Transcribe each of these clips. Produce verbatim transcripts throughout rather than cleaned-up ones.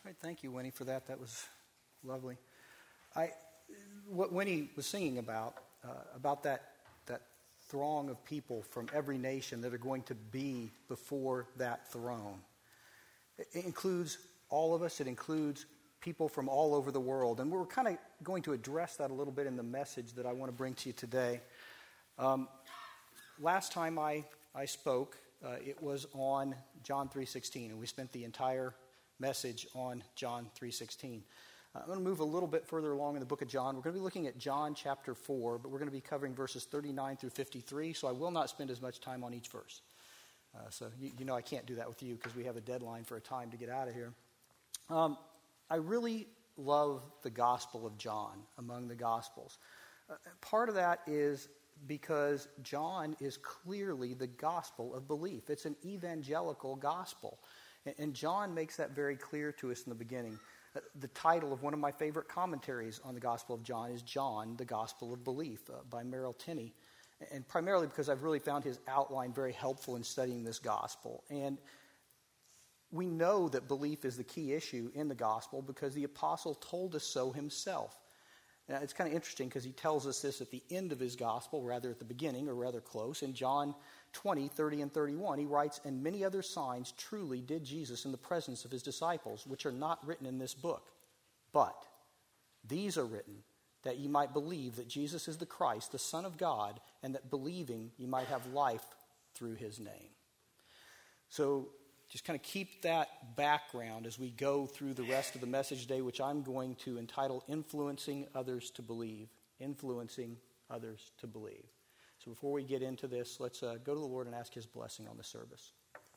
right, thank you, Winnie, for that. That was lovely. I, what Winnie was singing about, uh, about that that throng of people from every nation that are going to be before that throne. It includes all of us. It includes people from all over the world. And we're kind of going to address that a little bit in the message that I want to bring to you today. Um, last time I, I spoke, uh, it was on John three sixteen, and we spent the entire message on John three sixteen. Uh, I'm going to move a little bit further along in the book of John. We're going to be looking at John chapter four, but we're going to be covering verses thirty-nine through fifty-three, so I will not spend as much time on each verse. Uh, so you, you know I can't do that with you because we have a deadline for a time to get out of here. Um, I really love the Gospel of John among the Gospels. Uh, part of that is because John is clearly the gospel of belief. It's an evangelical gospel. And, and John makes that very clear to us in the beginning. Uh, the title of one of my favorite commentaries on the Gospel of John is John, the Gospel of Belief, uh, by Merrill Tenney. And primarily because I've really found his outline very helpful in studying this gospel. And we know that belief is the key issue in the gospel because the apostle told us so himself. Now, it's kind of interesting because he tells us this at the end of his gospel, rather at the beginning, or rather close. In John twenty, thirty, and thirty-one, he writes, "And many other signs truly did Jesus in the presence of his disciples, which are not written in this book. But these are written, that ye might believe that Jesus is the Christ, the Son of God, and that believing ye might have life through his name." So just kind of keep that background as we go through the rest of the message today, which I'm going to entitle Influencing Others to Believe. Influencing Others to Believe. So before we get into this, let's uh, go to the Lord and ask his blessing on the service.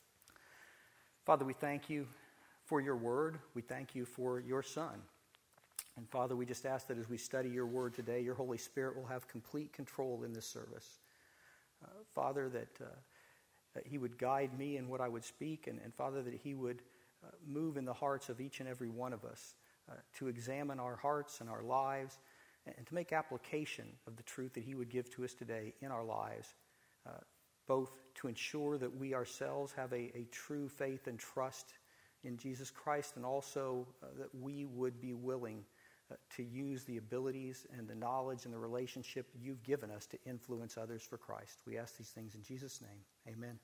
Father, we thank you for your word. We thank you for your Son. And Father, we just ask that as we study your word today, your Holy Spirit will have complete control in this service. Uh, Father, that, uh, that he would guide me in what I would speak, and, and Father, that he would uh, move in the hearts of each and every one of us uh, to examine our hearts and our lives and, and to make application of the truth that he would give to us today in our lives, uh, both to ensure that we ourselves have a, a true faith and trust in Jesus Christ, and also uh, that we would be willing Uh, to use the abilities and the knowledge and the relationship you've given us to influence others for Christ. We ask these things in Jesus' name. Amen.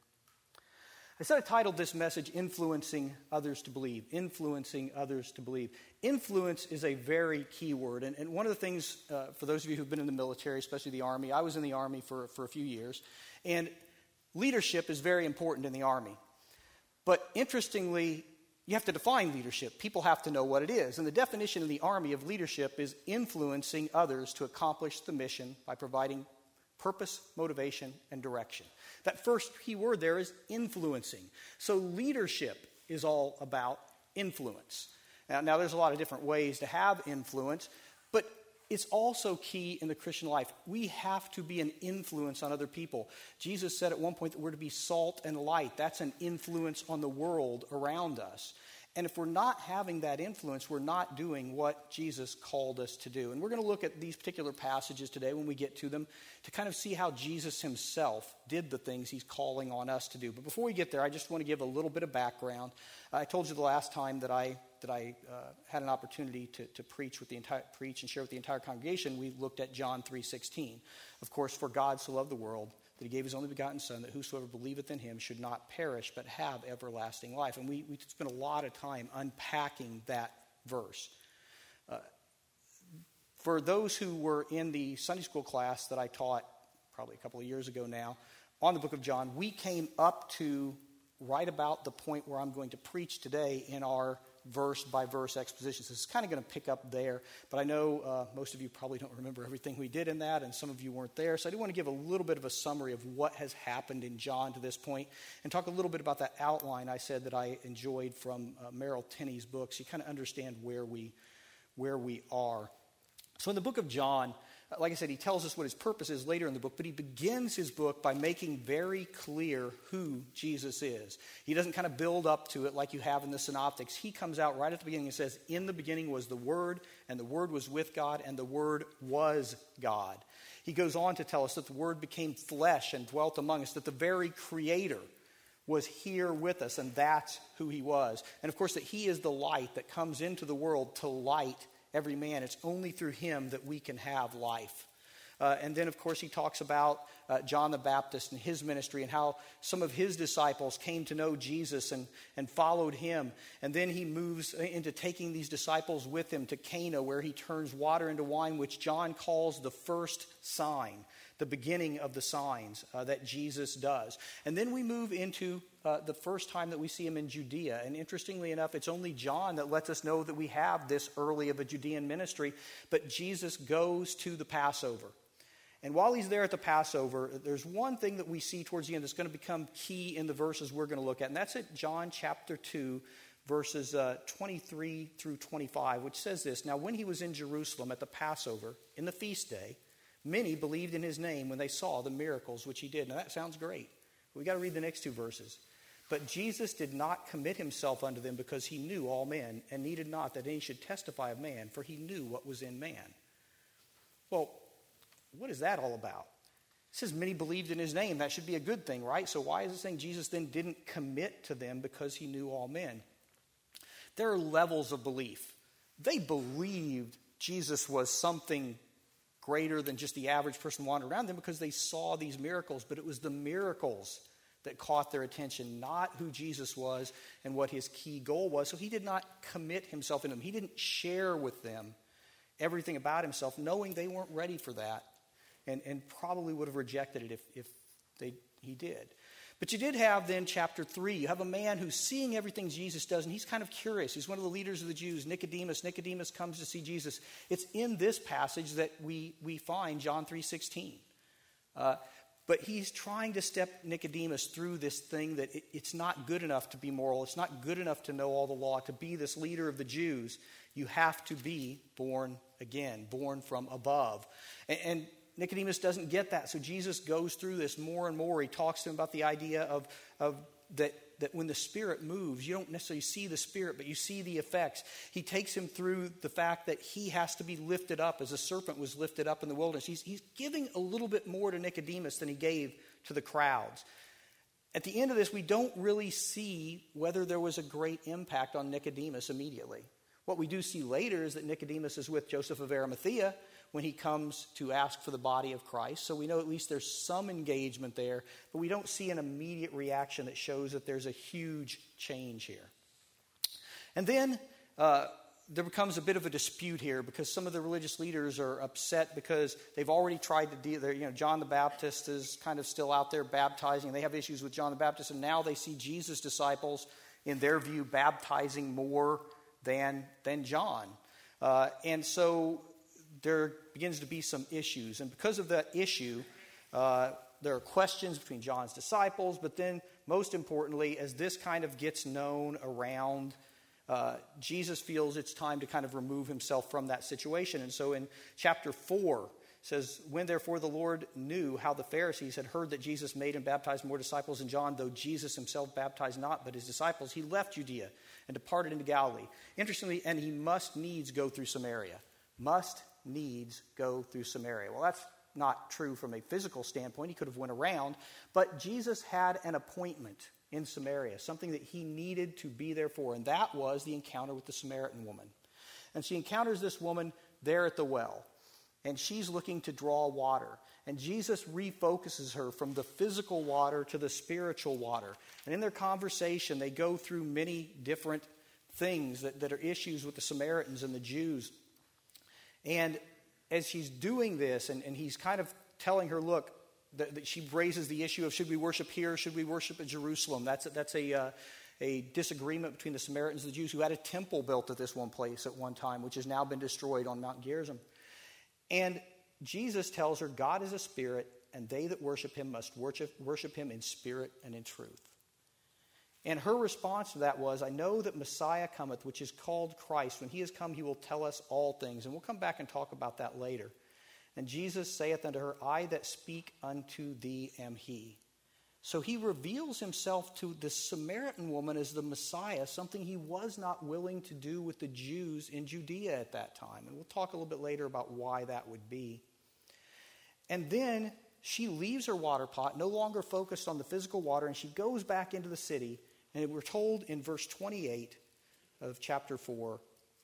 I said I titled this message, Influencing Others to Believe. Influencing Others to Believe. Influence is a very key word. And, and one of the things, uh, for those of you who've been in the military, especially the Army, I was in the Army for, for a few years. And leadership is very important in the Army. But interestingly, you have to define leadership. People have to know what it is. And the definition in the Army of leadership is influencing others to accomplish the mission by providing purpose, motivation, and direction. That first key word there is influencing. So leadership is all about influence. Now, now there's a lot of different ways to have influence, but it's also key in the Christian life. We have to be an influence on other people. Jesus said at one point that we're to be salt and light. That's an influence on the world around us. And if we're not having that influence, we're not doing what Jesus called us to do. And we're going to look at these particular passages today when we get to them to kind of see how Jesus himself did the things he's calling on us to do. But before we get there, I just want to give a little bit of background. I told you the last time that I that I uh, had an opportunity to, to preach with the entire preach and share with the entire congregation. We looked at John three sixteen. Of course, for God so loved the world that he gave his only begotten Son, that whosoever believeth in him should not perish but have everlasting life. And we, we spent a lot of time unpacking that verse. Uh, for those who were in the Sunday school class that I taught probably a couple of years ago now on the book of John, we came up to right about the point where I'm going to preach today in our verse-by-verse exposition. So it's kind of going to pick up there. But I know uh, most of you probably don't remember everything we did in that, and some of you weren't there. So I do want to give a little bit of a summary of what has happened in John to this point and talk a little bit about that outline I said that I enjoyed from uh, Merrill Tenney's book, so you kind of understand where we, where we are. So in the book of John, like I said, he tells us what his purpose is later in the book, but he begins his book by making very clear who Jesus is. He doesn't kind of build up to it like you have in the synoptics. He comes out right at the beginning and says, in the beginning was the Word, and the Word was with God, and the Word was God. He goes on to tell us that the Word became flesh and dwelt among us, that the very Creator was here with us, and that's who he was. And of course, that he is the light that comes into the world to light every man. It's only through him that we can have life. Uh, and then, of course, he talks about uh, John the Baptist and his ministry and how some of his disciples came to know Jesus and, and followed him. And then he moves into taking these disciples with him to Cana, where he turns water into wine, which John calls the first sign, the beginning of the signs uh, that Jesus does. And then we move into uh, the first time that we see him in Judea. And interestingly enough, it's only John that lets us know that we have this early of a Judean ministry. But Jesus goes to the Passover. And while he's there at the Passover, there's one thing that we see towards the end that's going to become key in the verses we're going to look at. And that's at John chapter two, verses uh, twenty-three through twenty-five, which says this: "Now when he was in Jerusalem at the Passover, in the feast day, many believed in his name when they saw the miracles which he did." Now that sounds great. But we got to read the next two verses. "But Jesus did not commit himself unto them, because he knew all men, and needed not that any should testify of man, for he knew what was in man." Well, what is that all about? It says many believed in his name. That should be a good thing, right? So why is it saying Jesus then didn't commit to them because he knew all men? There are levels of belief. They believed Jesus was something greater than just the average person wandering around them because they saw these miracles. But it was the miracles that caught their attention, not who Jesus was and what his key goal was. So he did not commit himself in them. He didn't share with them everything about himself, knowing they weren't ready for that. And, and probably would have rejected it if, if they, he did. But you did have then chapter three. You have a man who's seeing everything Jesus does, and he's kind of curious. He's one of the leaders of the Jews, Nicodemus. Nicodemus comes to see Jesus. It's in this passage that we, we find John three sixteen. Uh, but he's trying to step Nicodemus through this thing that it, it's not good enough to be moral. It's not good enough to know all the law. To be this leader of the Jews, you have to be born again, born from above. And, and Nicodemus doesn't get that, so Jesus goes through this more and more. He talks to him about the idea of, of that, that when the Spirit moves, you don't necessarily see the Spirit, but you see the effects. He takes him through the fact that he has to be lifted up as a serpent was lifted up in the wilderness. He's, he's giving a little bit more to Nicodemus than he gave to the crowds. At the end of this, we don't really see whether there was a great impact on Nicodemus immediately. What we do see later is that Nicodemus is with Joseph of Arimathea when he comes to ask for the body of Christ. So we know at least there's some engagement there, but we don't see an immediate reaction that shows that there's a huge change here. And then uh, there becomes a bit of a dispute here because some of the religious leaders are upset because they've already tried to deal there. You know, John the Baptist is kind of still out there baptizing. They have issues with John the Baptist, and now they see Jesus' disciples, in their view, baptizing more than, than John. Uh, and so there begins to be some issues. And because of that issue, uh, there are questions between John's disciples. But then, most importantly, as this kind of gets known around, uh, Jesus feels it's time to kind of remove himself from that situation. And so in chapter four, it says, "When therefore the Lord knew how the Pharisees had heard that Jesus made and baptized more disciples than John, though Jesus himself baptized not, but his disciples, he left Judea and departed into Galilee." Interestingly, and he must needs go through Samaria. Must needs go through Samaria. Well, that's not true from a physical standpoint. He could have went around, but Jesus had an appointment in Samaria, something that he needed to be there for, and that was the encounter with the Samaritan woman. And she encounters this woman there at the well, and she's looking to draw water. And Jesus refocuses her from the physical water to the spiritual water. And in their conversation, they go through many different things that, that are issues with the Samaritans and the Jews. And as she's doing this, and, and he's kind of telling her, look, that, that she raises the issue of should we worship here, should we worship at Jerusalem? That's a, that's a, uh, a disagreement between the Samaritans and the Jews, who had a temple built at this one place at one time, which has now been destroyed on Mount Gerizim. And Jesus tells her, God is a spirit, and they that worship him must worship, worship him in spirit and in truth. And her response to that was, I know that Messiah cometh, which is called Christ. When he is come, he will tell us all things. And we'll come back and talk about that later. And Jesus saith unto her, I that speak unto thee am he. So he reveals himself to the Samaritan woman as the Messiah, something he was not willing to do with the Jews in Judea at that time. And we'll talk a little bit later about why that would be. And then she leaves her water pot, no longer focused on the physical water, and she goes back into the city. And we're told in verse twenty-eight of chapter four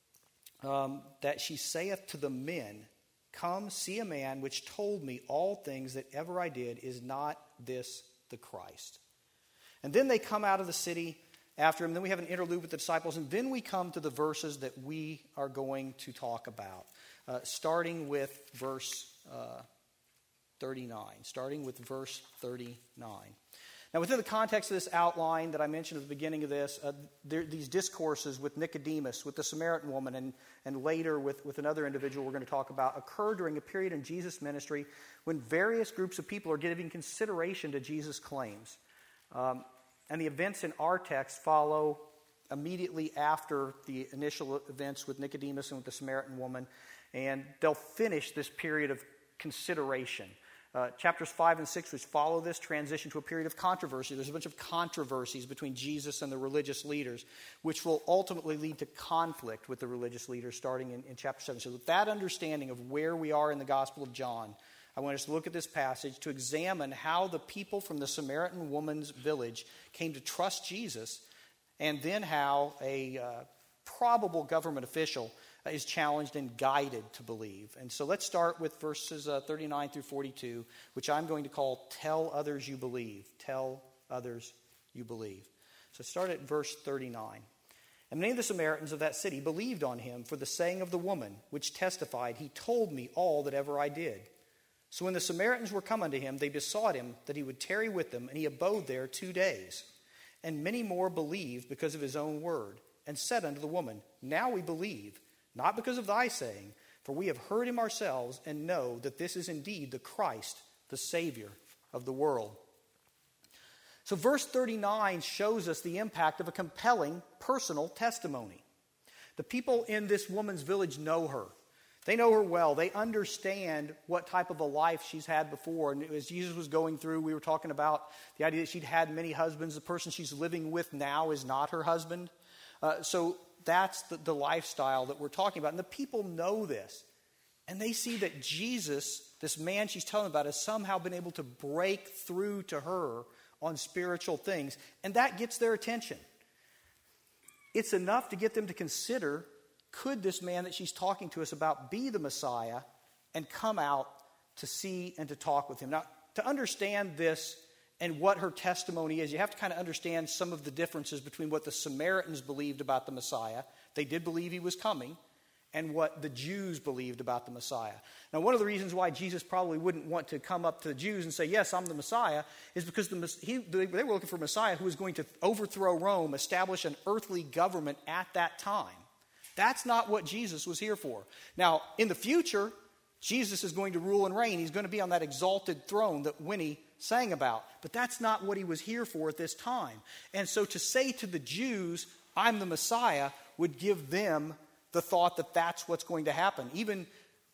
um, that she saith to the men, come, see a man which told me all things that ever I did. Is not this the Christ? And then they come out of the city after him. Then we have an interlude with the disciples. And then we come to the verses that we are going to talk about, uh, starting with verse uh, thirty-nine. Starting with verse thirty-nine. Now, within the context of this outline that I mentioned at the beginning of this, uh, there, these discourses with Nicodemus, with the Samaritan woman, and, and later with, with another individual we're going to talk about, occur during a period in Jesus' ministry when various groups of people are giving consideration to Jesus' claims. Um, and the events in our text follow immediately after the initial events with Nicodemus and with the Samaritan woman, and they'll finish this period of consideration. Uh, chapters five and six, which follow this, transition to a period of controversy. There's a bunch of controversies between Jesus and the religious leaders, which will ultimately lead to conflict with the religious leaders starting in, in chapter seven. So with that understanding of where we are in the Gospel of John, I want us to look at this passage to examine how the people from the Samaritan woman's village came to trust Jesus, and then how a uh, probable government official is challenged and guided to believe. And so let's start with verses uh, thirty-nine through forty-two, which I'm going to call Tell Others You Believe. Tell Others You Believe. So start at verse thirty-nine. And many of the Samaritans of that city believed on him for the saying of the woman, which testified, he told me all that ever I did. So when the Samaritans were come unto him, they besought him that he would tarry with them, and he abode there two days. And many more believed because of his own word, and said unto the woman, now we believe, not because of thy saying, for we have heard him ourselves, and know that this is indeed the Christ, the Savior of the world. So verse thirty-nine shows us the impact of a compelling personal testimony. The people in this woman's village know her. They know her well. They understand what type of a life she's had before. And as Jesus was going through, we were talking about the idea that she'd had many husbands. The person she's living with now is not her husband. Uh, so that's the, the lifestyle that we're talking about. And the people know this. And they see that Jesus, this man she's telling about, has somehow been able to break through to her on spiritual things. And that gets their attention. It's enough to get them to consider, could this man that she's talking to us about be the Messiah, and come out to see and to talk with him. Now, to understand this and what her testimony is, you have to kind of understand some of the differences between what the Samaritans believed about the Messiah. They did believe he was coming, and what the Jews believed about the Messiah. Now, one of the reasons why Jesus probably wouldn't want to come up to the Jews and say, yes, I'm the Messiah, is because the, he, they were looking for a Messiah who was going to overthrow Rome, establish an earthly government at that time. That's not what Jesus was here for. Now, in the future, Jesus is going to rule and reign. He's going to be on that exalted throne that Winnie sang about. But that's not what he was here for at this time. And so to say to the Jews, I'm the Messiah, would give them the thought that that's what's going to happen. Even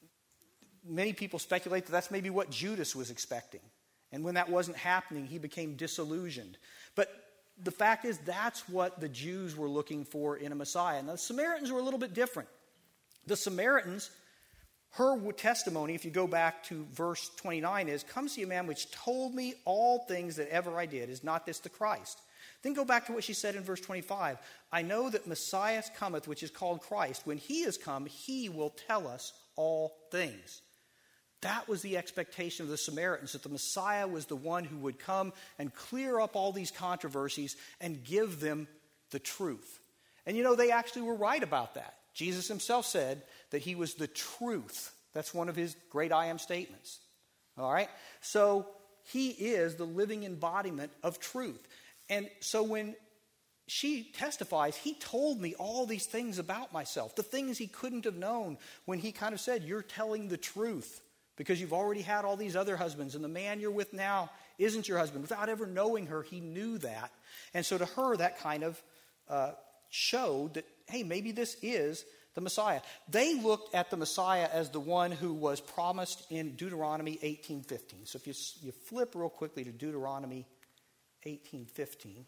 many people speculate that that's maybe what Judas was expecting. And when that wasn't happening, he became disillusioned. But the fact is, that's what the Jews were looking for in a Messiah. Now, the Samaritans were a little bit different. The Samaritans, her testimony, if you go back to verse twenty-nine, is, come see a man which told me all things that ever I did. Is not this the Christ? Then go back to what she said in verse twenty-five. I know that Messiah cometh, which is called Christ. When he is come, he will tell us all things. That was the expectation of the Samaritans, that the Messiah was the one who would come and clear up all these controversies and give them the truth. And you know, they actually were right about that. Jesus himself said that he was the truth. That's one of his great I am statements. All right? So he is the living embodiment of truth. And so when she testifies, he told me all these things about myself, the things he couldn't have known, when he kind of said, you're telling the truth because you've already had all these other husbands, and the man you're with now isn't your husband. Without ever knowing her, he knew that. And so to her, that kind of uh, showed that, hey, maybe this is the Messiah. They looked at the Messiah as the one who was promised in Deuteronomy eighteen fifteen. So if you, you flip real quickly to Deuteronomy eighteen fifteen.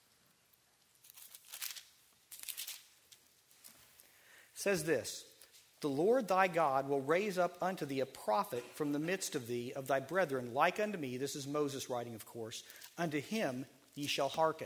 It says this, The Lord thy God will raise up unto thee a prophet from the midst of thee, of thy brethren, like unto me. This is Moses writing, of course. Unto him ye shall hearken.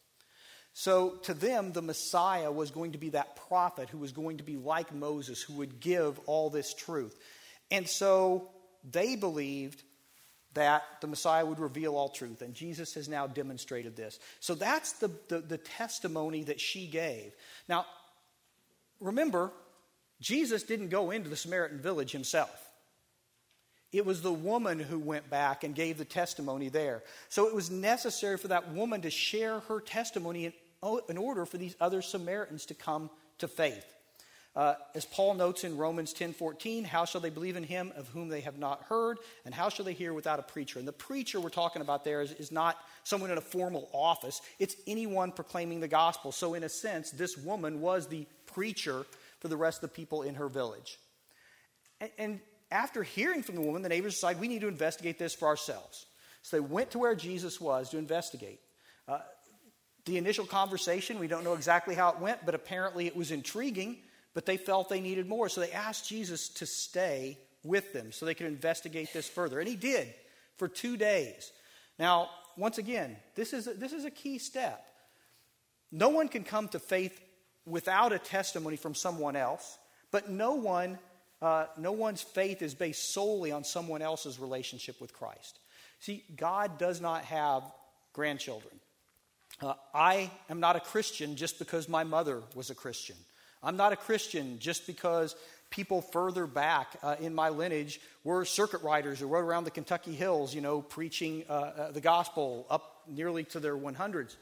So to them, the Messiah was going to be that prophet who was going to be like Moses, who would give all this truth. And so they believed that the Messiah would reveal all truth, and Jesus has now demonstrated this. So that's the, the, the testimony that she gave. Now, remember, Jesus didn't go into the Samaritan village himself. It was the woman who went back and gave the testimony there. So it was necessary for that woman to share her testimony in, in order for these other Samaritans to come to faith. Uh, as Paul notes in Romans ten fourteen, how shall they believe in him of whom they have not heard? And how shall they hear without a preacher? And the preacher we're talking about there is, is not someone in a formal office. It's anyone proclaiming the gospel. So in a sense, this woman was the preacher for the rest of the people in her village. And, and after hearing from the woman, the neighbors decided, we need to investigate this for ourselves. So they went to where Jesus was to investigate. Uh, the initial conversation, we don't know exactly how it went, but apparently it was intriguing, but they felt they needed more. So they asked Jesus to stay with them so they could investigate this further. And he did for two days. Now, once again, this is a, this is a key step. No one can come to faith without a testimony from someone else, but no one, uh, no one's faith is based solely on someone else's relationship with Christ. See, God does not have grandchildren. Uh, I am not a Christian just because my mother was a Christian. I'm not a Christian just because people further back uh, in my lineage were circuit riders who rode around the Kentucky hills, you know, preaching uh, uh, the gospel up nearly to their one hundreds.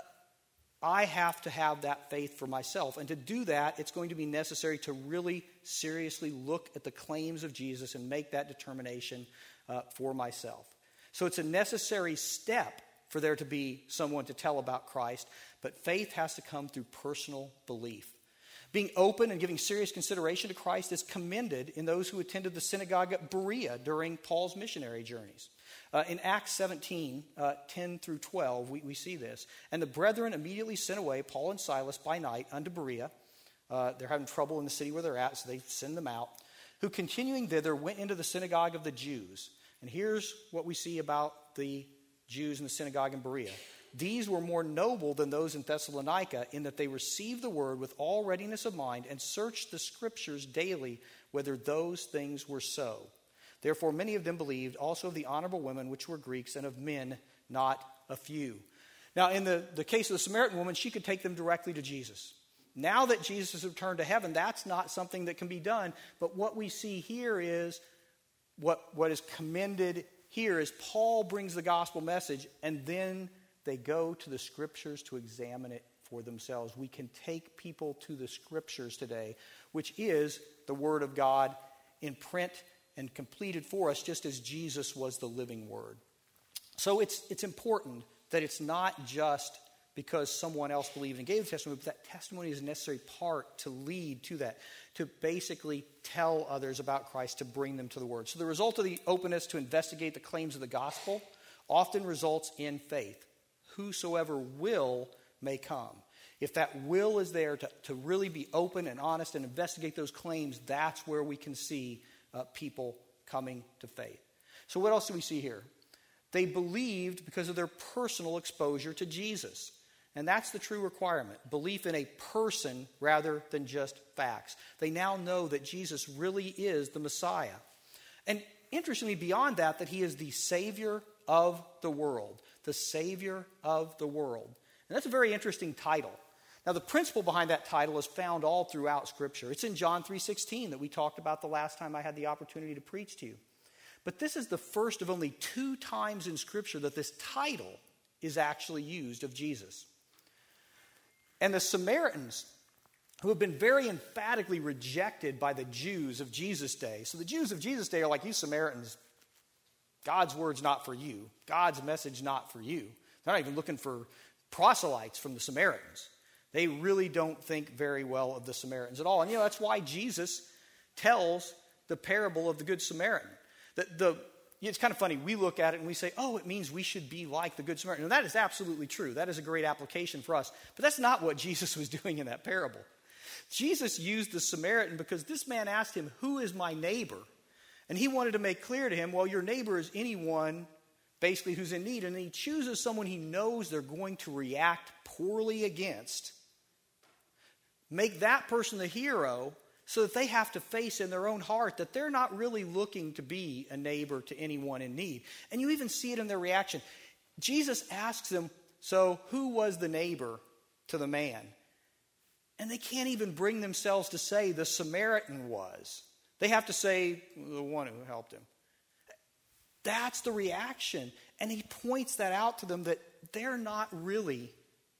I have to have that faith for myself. And to do that, it's going to be necessary to really seriously look at the claims of Jesus and make that determination uh, for myself. So it's a necessary step for there to be someone to tell about Christ, but faith has to come through personal belief. Being open and giving serious consideration to Christ is commended in those who attended the synagogue at Berea during Paul's missionary journeys. Uh, in Acts seventeen, uh, ten through twelve, we, we see this. And the brethren immediately sent away Paul and Silas by night unto Berea. Uh, they're having trouble in the city where they're at, so they send them out. Who continuing thither went into the synagogue of the Jews. And here's what we see about the Jews in the synagogue in Berea. These were more noble than those in Thessalonica in that they received the word with all readiness of mind and searched the scriptures daily whether those things were so. Therefore, many of them believed, also of the honorable women, which were Greeks, and of men, not a few. Now, in the, the case of the Samaritan woman, she could take them directly to Jesus. Now that Jesus has returned to heaven, that's not something that can be done. But what we see here is, what, what is commended here is Paul brings the gospel message, and then they go to the scriptures to examine it for themselves. We can take people to the scriptures today, which is the word of God in print and completed for us, just as Jesus was the living word. So it's it's important that it's not just because someone else believed and gave the testimony, but that testimony is a necessary part to lead to that, to basically tell others about Christ, to bring them to the word. So the result of the openness to investigate the claims of the gospel often results in faith. Whosoever will may come. If that will is there to, to really be open and honest and investigate those claims, that's where we can see Uh, people coming to faith. So what else do we see here? They believed because of their personal exposure to Jesus. And that's the true requirement. Belief in a person rather than just facts. They now know that Jesus really is the Messiah. And interestingly, beyond that, that he is the Savior of the world. The Savior of the world. And that's a very interesting title. Now, the principle behind that title is found all throughout Scripture. It's in John three sixteen that we talked about the last time I had the opportunity to preach to you. But this is the first of only two times in Scripture that this title is actually used of Jesus. And the Samaritans, who have been very emphatically rejected by the Jews of Jesus' day. So the Jews of Jesus' day are like, you Samaritans, God's word's not for you. God's message not for you. They're not even looking for proselytes from the Samaritans. They really don't think very well of the Samaritans at all. And, you know, that's why Jesus tells the parable of the Good Samaritan. The, the, it's kind of funny. We look at it and we say, oh, it means we should be like the Good Samaritan. And that is absolutely true. That is a great application for us. But that's not what Jesus was doing in that parable. Jesus used the Samaritan because this man asked him, who is my neighbor? And he wanted to make clear to him, well, your neighbor is anyone basically who's in need. And he chooses someone he knows they're going to react poorly against. Make that person the hero so that they have to face in their own heart that they're not really looking to be a neighbor to anyone in need. And you even see it in their reaction. Jesus asks them, so who was the neighbor to the man? And they can't even bring themselves to say the Samaritan was. They have to say the one who helped him. That's the reaction. And he points that out to them that they're not really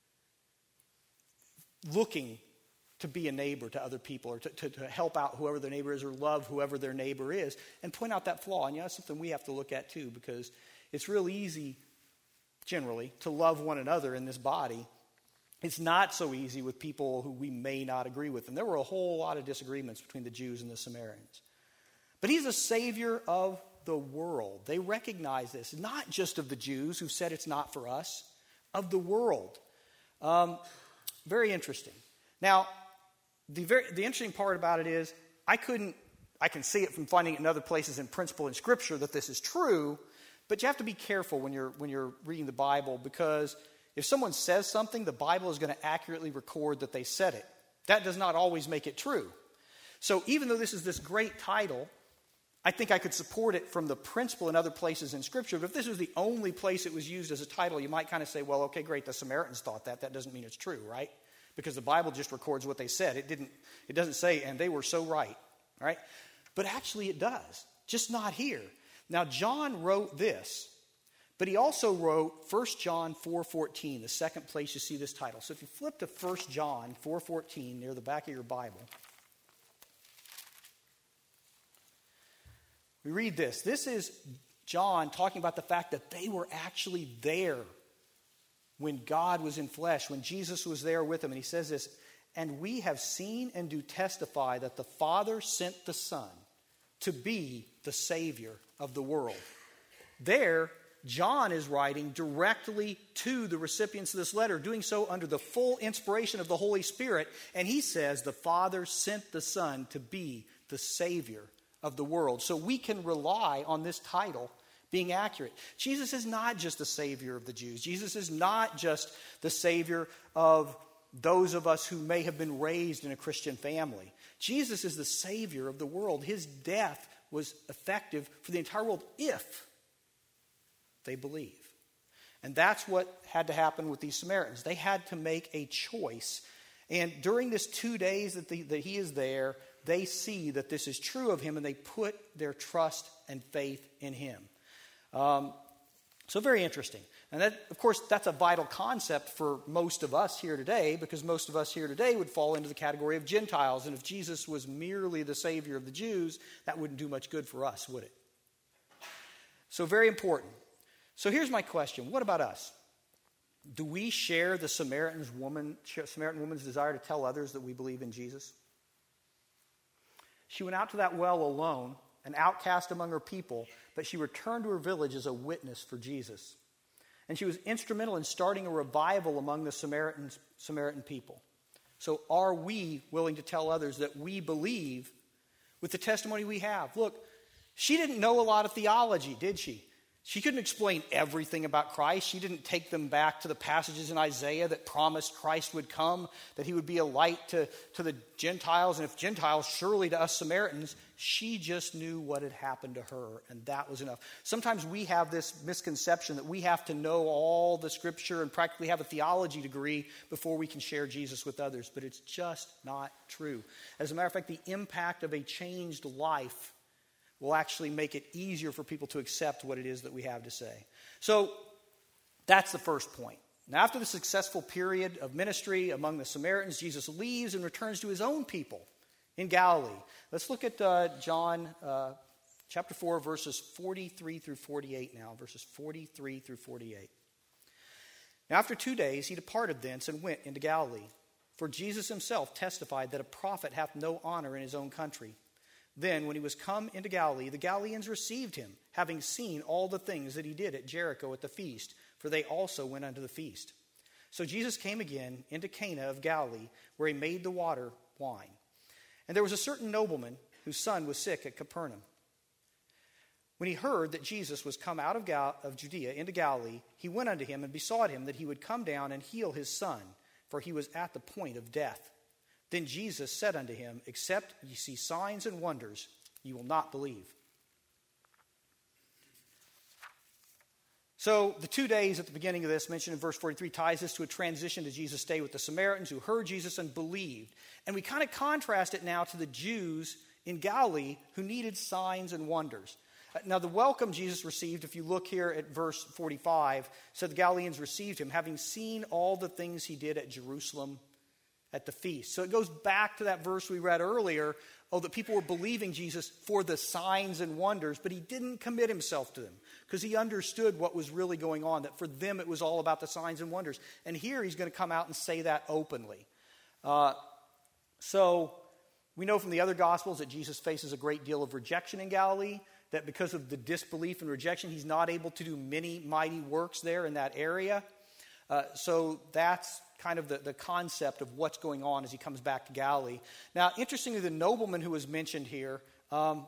looking to be a neighbor to other people or to, to, to help out whoever their neighbor is or love whoever their neighbor is, and point out that flaw. And yeah, that's something we have to look at too, because it's real easy generally to love one another in this body. It's not so easy with people who we may not agree with. And there were a whole lot of disagreements between the Jews and the Samaritans. But he's a savior of the world. They recognize this, not just of the Jews who said it's not for us, of the world. Um, very interesting. Now, the, very, the interesting part about it is I couldn't, I can see it from finding it in other places in principle in Scripture that this is true, but you have to be careful when you're when you're reading the Bible, because if someone says something, the Bible is going to accurately record that they said it. That does not always make it true. So even though this is this great title, I think I could support it from the principle in other places in Scripture. But if this was the only place it was used as a title, you might kind of say, well, okay, great, the Samaritans thought that. That doesn't mean it's true, right? Because the Bible just records what they said. It didn't. It doesn't say, and they were so right, right? But actually it does, just not here. Now, John wrote this, but he also wrote First John four fourteen, the second place you see this title. So if you flip to First John four fourteen near the back of your Bible, we read this. This is John talking about the fact that they were actually there when God was in flesh, when Jesus was there with them. And he says this, and we have seen and do testify that the Father sent the Son to be the Savior of the world. There, John is writing directly to the recipients of this letter, doing so under the full inspiration of the Holy Spirit. And he says the Father sent the Son to be the Savior of the world. So we can rely on this title being accurate. Jesus is not just the Savior of the Jews. Jesus is not just the Savior of those of us who may have been raised in a Christian family. Jesus is the Savior of the world. His death was effective for the entire world if they believe. And that's what had to happen with these Samaritans. They had to make a choice. And during this two days that, the, that he is there, they see that this is true of him, and they put their trust and faith in him. Um, so very interesting. And that, of course, that's a vital concept for most of us here today, because most of us here today would fall into the category of Gentiles. And if Jesus was merely the Savior of the Jews, that wouldn't do much good for us, would it? So very important. So here's my question. What about us? Do we share the Samaritan's woman, Samaritan woman's desire to tell others that we believe in Jesus? She went out to that well alone, an outcast among her people, but she returned to her village as a witness for Jesus. And she was instrumental in starting a revival among the Samaritans, Samaritan people. So are we willing to tell others that we believe with the testimony we have? Look, she didn't know a lot of theology, did she? She couldn't explain everything about Christ. She didn't take them back to the passages in Isaiah that promised Christ would come, that he would be a light to, to the Gentiles, and if Gentiles, surely to us Samaritans. She just knew what had happened to her, and that was enough. Sometimes we have this misconception that we have to know all the Scripture and practically have a theology degree before we can share Jesus with others, but it's just not true. As a matter of fact, the impact of a changed life will actually make it easier for people to accept what it is that we have to say. So that's the first point. Now, after the successful period of ministry among the Samaritans, Jesus leaves and returns to his own people in Galilee. Let's look at uh, John uh, chapter four, verses forty-three through forty-eight now, verses forty-three through forty-eight. Now, after two days, he departed thence and went into Galilee. For Jesus himself testified that a prophet hath no honor in his own country. Then, when he was come into Galilee, the Galileans received him, having seen all the things that he did at Jericho at the feast, for they also went unto the feast. So Jesus came again into Cana of Galilee, where he made the water wine. And there was a certain nobleman whose son was sick at Capernaum. When he heard that Jesus was come out of, Gal- of Judea into Galilee, he went unto him and besought him that he would come down and heal his son, for he was at the point of death. Then Jesus said unto him, Except ye see signs and wonders, ye will not believe. So the two days at the beginning of this, mentioned in verse forty-three, ties this to a transition to Jesus' stay with the Samaritans who heard Jesus and believed. And we kind of contrast it now to the Jews in Galilee who needed signs and wonders. Now, the welcome Jesus received, if you look here at verse forty-five, said the Galileans received him, having seen all the things he did at Jerusalem at the feast. So it goes back to that verse we read earlier, oh, that people were believing Jesus for the signs and wonders, but he didn't commit himself to them because he understood what was really going on, that for them it was all about the signs and wonders. And here he's going to come out and say that openly. Uh, so we know from the other Gospels that Jesus faces a great deal of rejection in Galilee, that because of the disbelief and rejection, he's not able to do many mighty works there in that area. Uh, so that's kind of the, the concept of what's going on as he comes back to Galilee. Now, interestingly, the nobleman who was mentioned here, um,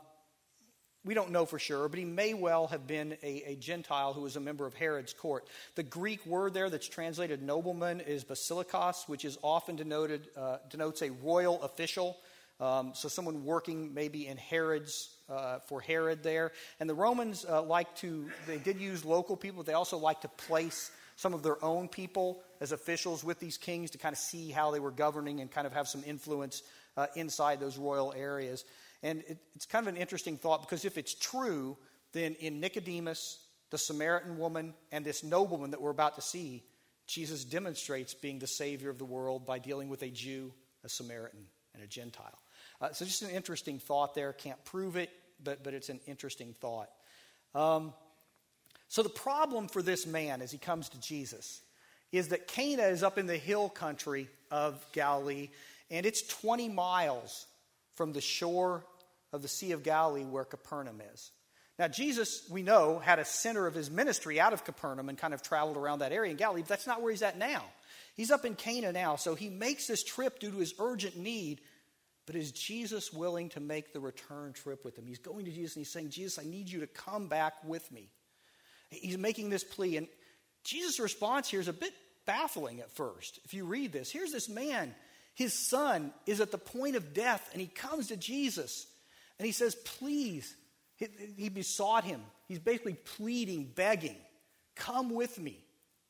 we don't know for sure, but he may well have been a, a Gentile who was a member of Herod's court. The Greek word there that's translated nobleman is basilikos, which is often denoted uh, denotes a royal official. Um, so someone working maybe in Herod's, uh, for Herod there. And the Romans uh, like to, they did use local people, but they also like to place some of their own people as officials with these kings to kind of see how they were governing and kind of have some influence uh, inside those royal areas. And it, it's kind of an interesting thought, because if it's true, then in Nicodemus, the Samaritan woman, and this nobleman that we're about to see, Jesus demonstrates being the Savior of the world by dealing with a Jew, a Samaritan, and a Gentile. Uh, so just an interesting thought there. Can't prove it, but, but it's an interesting thought. Um, so the problem for this man as he comes to Jesus is that Cana is up in the hill country of Galilee, and it's twenty miles from the shore of the Sea of Galilee where Capernaum is. Now, Jesus, we know, had a center of his ministry out of Capernaum and kind of traveled around that area in Galilee, but that's not where he's at now. He's up in Cana now, so he makes this trip due to his urgent need. But is Jesus willing to make the return trip with him? He's going to Jesus and he's saying, Jesus, I need you to come back with me. He's making this plea. And Jesus' response here is a bit baffling at first. If you read this, here's this man. His son is at the point of death, and he comes to Jesus. And he says, please, he, he besought him. He's basically pleading, begging, come with me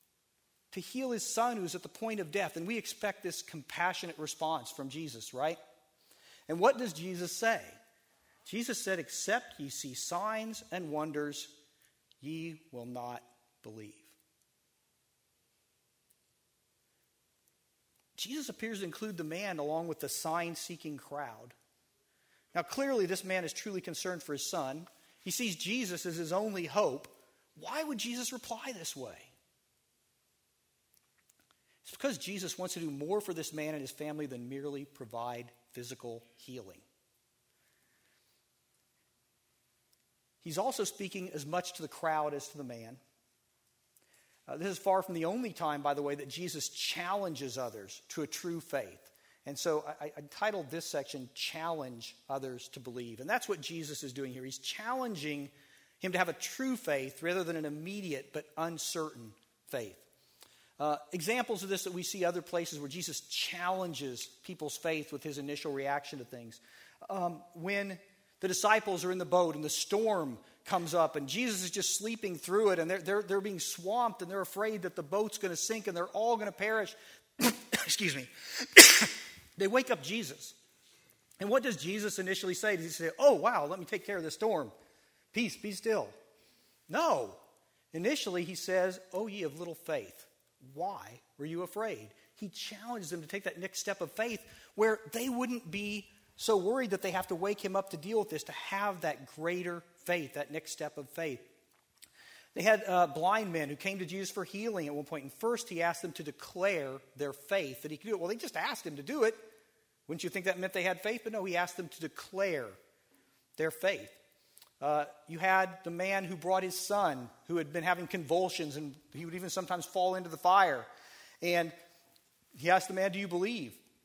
to heal his son who's at the point of death. And we expect this compassionate response from Jesus, right? And what does Jesus say? Jesus said, except ye see signs and wonders, ye will not believe. Jesus appears to include the man along with the sign-seeking crowd. Now, clearly, this man is truly concerned for his son. He sees Jesus as his only hope. Why would Jesus reply this way? It's because Jesus wants to do more for this man and his family than merely provide physical healing. He's also speaking as much to the crowd as to the man. Uh, this is far from the only time, by the way, that Jesus challenges others to a true faith. And so I, I titled this section, Challenge Others to Believe. And that's what Jesus is doing here. He's challenging him to have a true faith rather than an immediate but uncertain faith. Uh, examples of this that we see other places where Jesus challenges people's faith with his initial reaction to things. Um, when the disciples are in the boat and the storm comes up and Jesus is just sleeping through it and they're, they're, they're being swamped and they're afraid that the boat's going to sink and they're all going to perish. Excuse me. They wake up Jesus. And what does Jesus initially say? Does he say, oh, wow, let me take care of the storm. Peace, be still. No. Initially he says, oh, ye of little faith. Why were you afraid? He challenged them to take that next step of faith where they wouldn't be so worried that they have to wake him up to deal with this, to have that greater faith, that next step of faith. They had uh, blind men who came to Jesus for healing at one point. And first he asked them to declare their faith, that he could do it. Well, they just asked him to do it. Wouldn't you think that meant they had faith? But no, he asked them to declare their faith. Uh, you had the man who brought his son, who had been having convulsions, and he would even sometimes fall into the fire. And he asked the man, do you believe?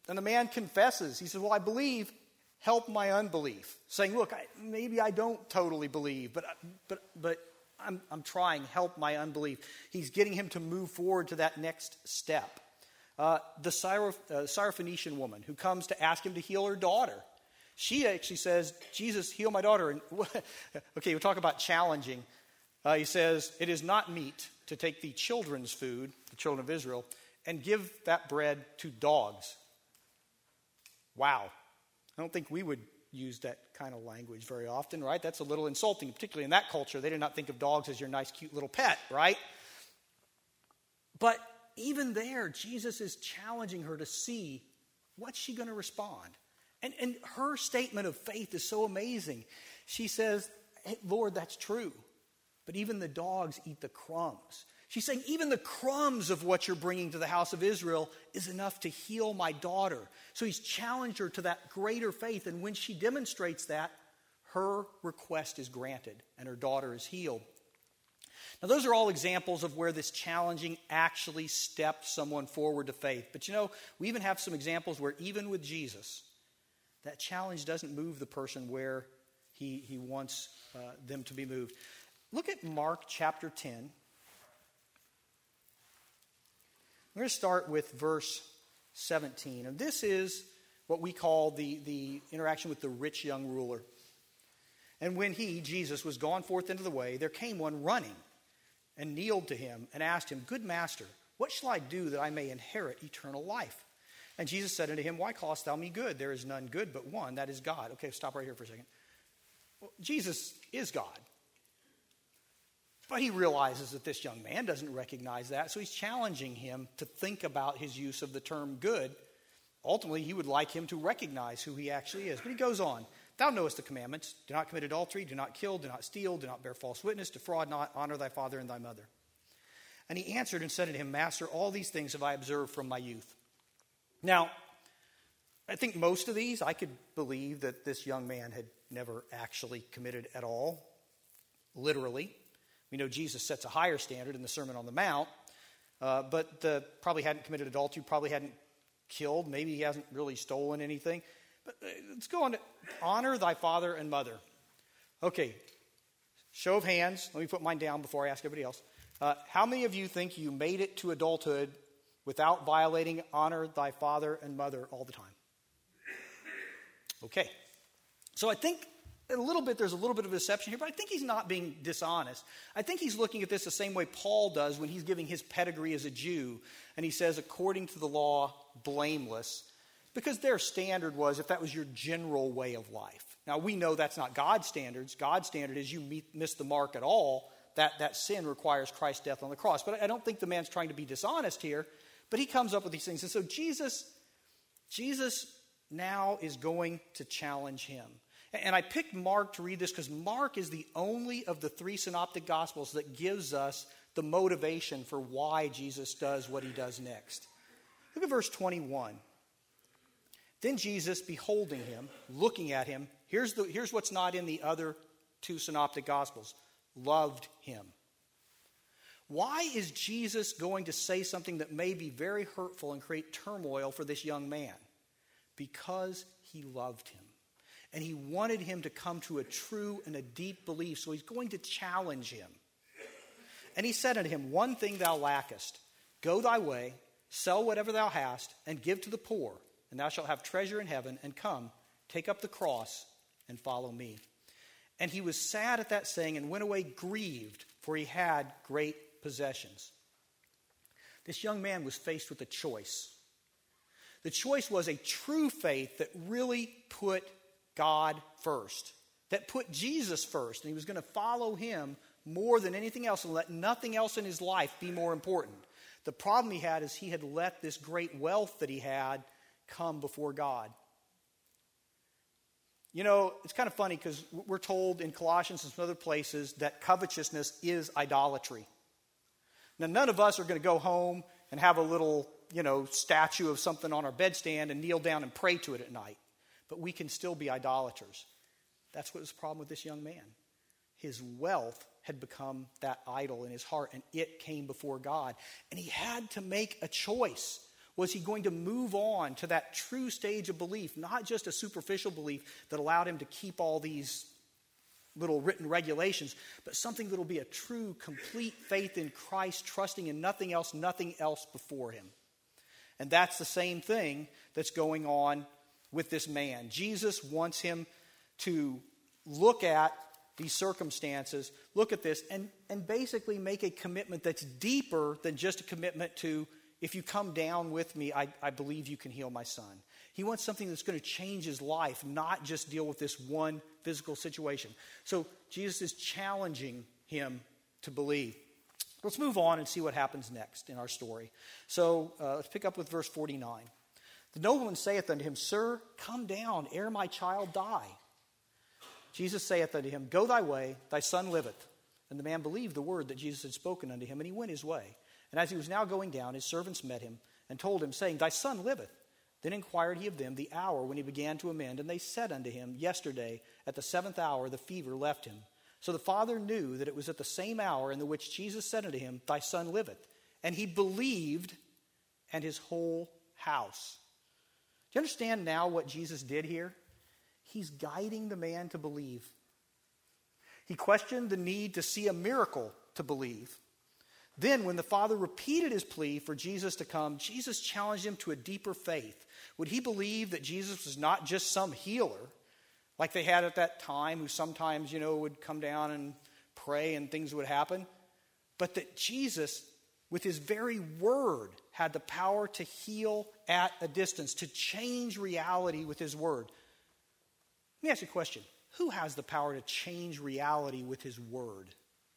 And the man confesses. He says, well, I believe, help my unbelief. Saying, look, I, maybe I don't totally believe, but but but I'm, I'm trying, help my unbelief. He's getting him to move forward to that next step. Uh, the Syro, uh, Syrophoenician woman who comes to ask him to heal her daughter. She actually says, Jesus, heal my daughter. And okay, we'll talk about challenging. Uh, he says, it is not meet to take the children's food, the children of Israel, and give that bread to dogs. Wow. I don't think we would use that kind of language very often, right? That's a little insulting, particularly in that culture. They did not think of dogs as your nice, cute little pet, right? But even there, Jesus is challenging her to see what's she going to respond. And, and her statement of faith is so amazing. She says, hey, Lord, that's true. But even the dogs eat the crumbs. She's saying even the crumbs of what you're bringing to the house of Israel is enough to heal my daughter. So he's challenged her to that greater faith. And when she demonstrates that, her request is granted and her daughter is healed. Now, those are all examples of where this challenging actually stepped someone forward to faith. But you know, we even have some examples where even with Jesus, that challenge doesn't move the person where he, he wants uh, them to be moved. Look at Mark chapter ten. We're going to start with verse seventeen. And this is what we call the, the interaction with the rich young ruler. And when he, Jesus, was gone forth into the way, there came one running and kneeled to him and asked him, Good master, what shall I do that I may inherit eternal life? And Jesus said unto him, Why callest thou me good? There is none good but one, that is God. Okay, stop right here for a second. Well, Jesus is God. But he realizes that this young man doesn't recognize that, so he's challenging him to think about his use of the term good. Ultimately, he would like him to recognize who he actually is. But he goes on. Thou knowest the commandments. Do not commit adultery. Do not kill. Do not steal. Do not bear false witness. Defraud not. Honor thy father and thy mother. And he answered and said unto him, Master, all these things have I observed from my youth. Now, I think most of these, I could believe that this young man had never actually committed at all, literally. We know Jesus sets a higher standard in the Sermon on the Mount, uh, but uh, probably hadn't committed adultery, probably hadn't killed, maybe he hasn't really stolen anything. But uh, let's go on to honor thy father and mother. Okay, show of hands. Let me put mine down before I ask everybody else. Uh, how many of you think you made it to adulthood without violating honor thy father and mother all the time? Okay, so I think a little bit, there's a little bit of deception here, but I think he's not being dishonest. I think he's looking at this the same way Paul does when he's giving his pedigree as a Jew. And he says, according to the law, blameless. Because their standard was if that was your general way of life. Now, we know that's not God's standards. God's standard is you meet, miss the mark at all. That, that sin requires Christ's death on the cross. But I don't think the man's trying to be dishonest here. But he comes up with these things. And so Jesus, Jesus now is going to challenge him. And I picked Mark to read this because Mark is the only of the three synoptic gospels that gives us the motivation for why Jesus does what he does next. Look at verse twenty-one. Then Jesus, beholding him, looking at him, here's, the, here's what's not in the other two synoptic gospels, loved him. Why is Jesus going to say something that may be very hurtful and create turmoil for this young man? Because he loved him. And he wanted him to come to a true and a deep belief, so he's going to challenge him. And he said unto him, One thing thou lackest. Go thy way, sell whatever thou hast, and give to the poor, and thou shalt have treasure in heaven, and come, take up the cross, and follow me. And he was sad at that saying, and went away grieved, for he had great possessions. This young man was faced with a choice. The choice was a true faith that really put God first, that put Jesus first, and he was going to follow him more than anything else and let nothing else in his life be more important. The problem he had is he had let this great wealth that he had come before God. You know, it's kind of funny because we're told in Colossians and some other places that covetousness is idolatry. Now, none of us are going to go home and have a little, you know, statue of something on our bedstand and kneel down and pray to it at night. But we can still be idolaters. That's what was the problem with this young man. His wealth had become that idol in his heart, and it came before God. And he had to make a choice. Was he going to move on to that true stage of belief, not just a superficial belief that allowed him to keep all these little written regulations, but something that will be a true, complete faith in Christ, trusting in nothing else, nothing else before him? And that's the same thing that's going on with this man. Jesus wants him to look at these circumstances, look at this, and, and basically make a commitment that's deeper than just a commitment to, if you come down with me, I, I believe you can heal my son. He wants something that's going to change his life, not just deal with this one physical situation. So Jesus is challenging him to believe. Let's move on and see what happens next in our story. So uh, let's pick up with verse forty-nine. The nobleman saith unto him, Sir, come down, ere my child die. Jesus saith unto him, Go thy way, thy son liveth. And the man believed the word that Jesus had spoken unto him, and he went his way. And as he was now going down, his servants met him, and told him, saying, Thy son liveth. Then inquired he of them the hour when he began to amend, and they said unto him, Yesterday, at the seventh hour, the fever left him. So the father knew that it was at the same hour in the which Jesus said unto him, Thy son liveth. And he believed, and his whole house. Do you understand now what Jesus did here? He's guiding the man to believe. He questioned the need to see a miracle to believe. Then, when the father repeated his plea for Jesus to come, Jesus challenged him to a deeper faith. Would he believe that Jesus was not just some healer, like they had at that time, who sometimes, you know, would come down and pray and things would happen, but that Jesus, with his very word, had the power to heal at a distance, to change reality with his word? Let me ask you a question. Who has the power to change reality with his word?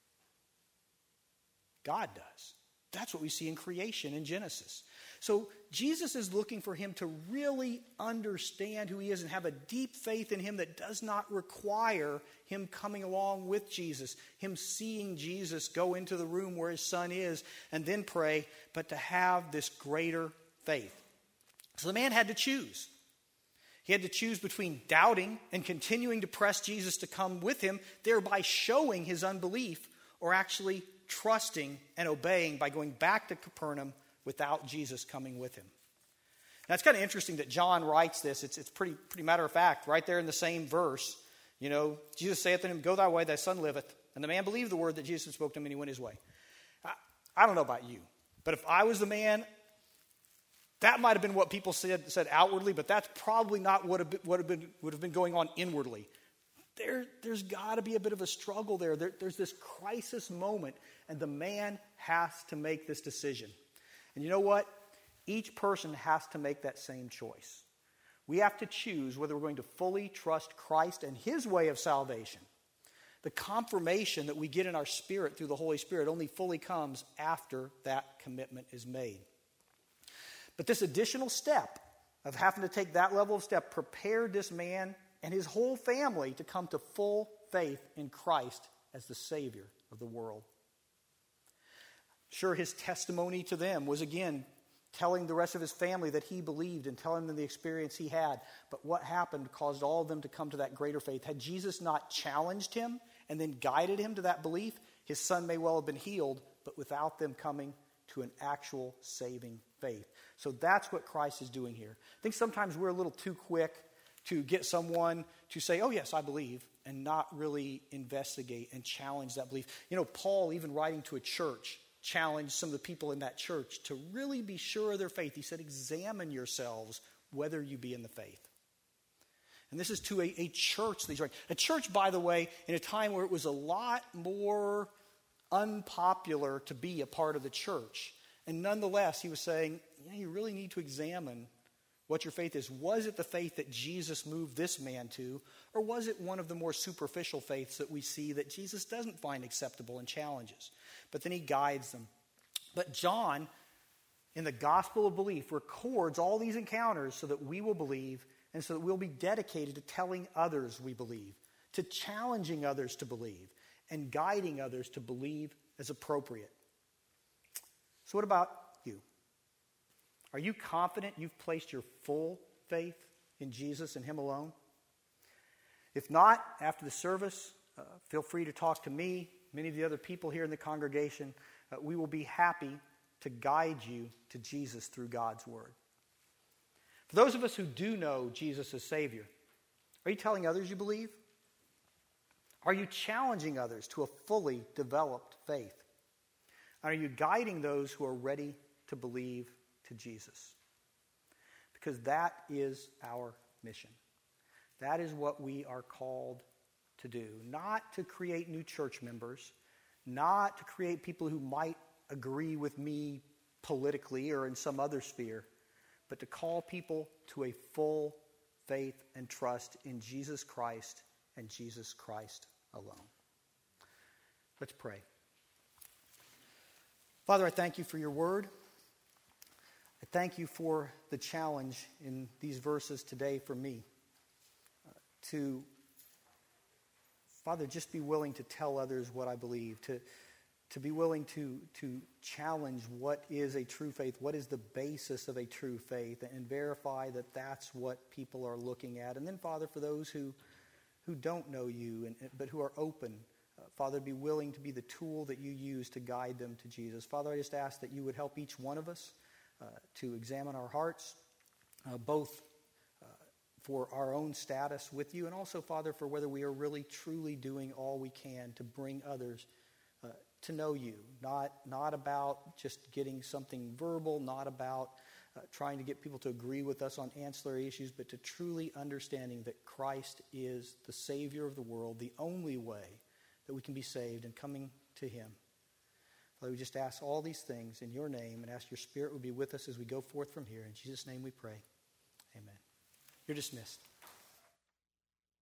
God does. That's what we see in creation in Genesis. So Jesus is looking for him to really understand who he is and have a deep faith in him that does not require him coming along with Jesus, him seeing Jesus go into the room where his son is and then pray, but to have this greater faith. So the man had to choose. He had to choose between doubting and continuing to press Jesus to come with him, thereby showing his unbelief, or actually trusting and obeying by going back to Capernaum without Jesus coming with him. Now, it's kind of interesting that John writes this. It's, it's pretty, pretty matter of fact, right there in the same verse. You know, Jesus saith unto him, Go thy way, thy son liveth. And the man believed the word that Jesus had spoken to him, and he went his way. I, I don't know about you, but if I was the man, that might have been what people said, said outwardly, but that's probably not what have been, what have been, would have been going on inwardly. There, there's got to be a bit of a struggle there. there. There's this crisis moment, and the man has to make this decision. And you know what? Each person has to make that same choice. We have to choose whether we're going to fully trust Christ and his way of salvation. The confirmation that we get in our spirit through the Holy Spirit only fully comes after that commitment is made. But this additional step of having to take that level of step prepared this man and his whole family to come to full faith in Christ as the Savior of the world. Sure, his testimony to them was, again, telling the rest of his family that he believed and telling them the experience he had. But what happened caused all of them to come to that greater faith. Had Jesus not challenged him and then guided him to that belief, his son may well have been healed, but without them coming to an actual saving faith. So that's what Christ is doing here. I think sometimes we're a little too quick to get someone to say, oh yes, I believe, and not really investigate and challenge that belief. You know, Paul, even writing to a church, challenged some of the people in that church to really be sure of their faith. He said, examine yourselves whether you be in the faith. And this is to a, a church that he's writing. A church, by the way, in a time where it was a lot more unpopular to be a part of the church. And nonetheless, he was saying, you know, you really need to examine what your faith is. Was it the faith that Jesus moved this man to, or was it one of the more superficial faiths that we see that Jesus doesn't find acceptable and challenges? But then he guides them. But John, in the Gospel of Belief, records all these encounters so that we will believe and so that we'll be dedicated to telling others we believe, to challenging others to believe, and guiding others to believe as appropriate. So what about you? Are you confident you've placed your full faith in Jesus and him alone? If not, after the service, uh, feel free to talk to me, many of the other people here in the congregation. Uh, we will be happy to guide you to Jesus through God's word. For those of us who do know Jesus as Savior, are you telling others you believe? Are you challenging others to a fully developed faith? Are you guiding those who are ready to believe to Jesus? Because that is our mission. That is what we are called to do. Not to create new church members, not to create people who might agree with me politically or in some other sphere, but to call people to a full faith and trust in Jesus Christ and Jesus Christ alone. Let's pray. Father, I thank you for your word. I thank you for the challenge in these verses today for me uh, to, Father, just be willing to tell others what I believe, to to be willing to, to challenge what is a true faith, what is the basis of a true faith, and verify that that's what people are looking at. And then, Father, for those who, who don't know you, and, but who are open, uh, Father, be willing to be the tool that you use to guide them to Jesus. Father, I just ask that you would help each one of us uh, to examine our hearts, uh, both uh, for our own status with you, and also, Father, for whether we are really truly doing all we can to bring others uh, to know you, not not about just getting something verbal, not about uh, trying to get people to agree with us on ancillary issues, but to truly understanding that Christ is the Savior of the world, the only way that we can be saved, and coming to him. Father, we just ask all these things in your name, and ask your Spirit would be with us as we go forth from here. In Jesus' name we pray. Amen. You're dismissed.